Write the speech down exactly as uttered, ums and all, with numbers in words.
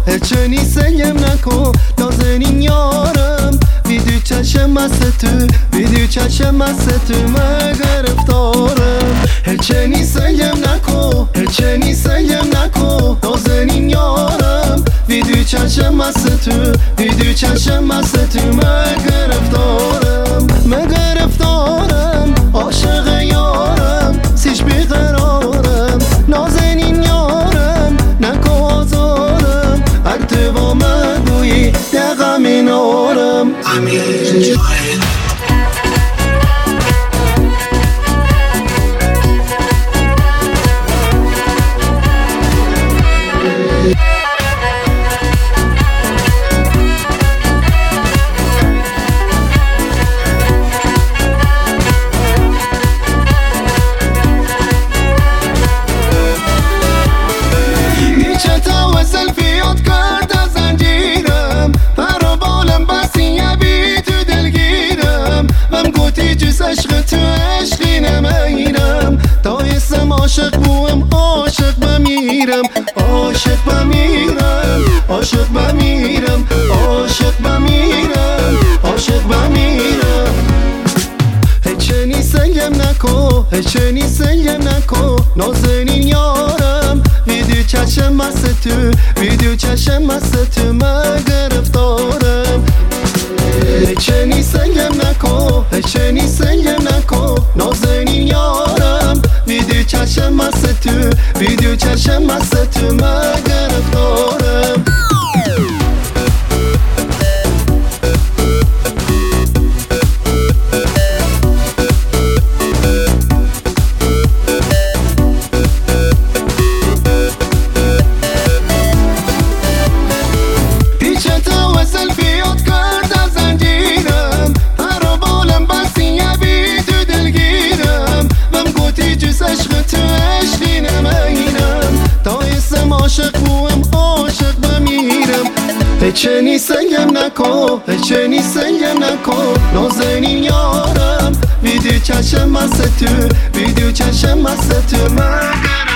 هرچنی سنگم نکن نازنین یارم ویدیو چشم است تو ویدیو چشم است تو من گرفتارم هرچنی سنگم نکن هرچنی سنگم نکن نازنین یارم ویدیو چشم است تو ویدیو چشم است تو من گرفتارم من گرفتارم عاشق یارم سیش بیقرارم نازنین یارم نکو آزارم اگه با من گویی دقم اینارم عشق تو عشقی نمیرم دایستم عاشق بوم عاشق بمیرم عاشق بمیرم عاشق بمیرم عاشق بمیرم عاشق بمیرم هیچنی سنگم نکن هیچنی سنگم نکن نازنین یارم ویدیو چشم است تو ویدیو چشم است تو من گرفتارم هیچنی سنگم نکن هیچنی سنگم نکن نازنین یارم ویدیو چشم است تو ویدیو چشم است تو من گرفتارم عاشق بوم عاشق بمیرم هیچنی سنگم نکن هیچنی سنگم نکن نازنین یارم ویدیو چشم است تو ویدیو چشم است تو من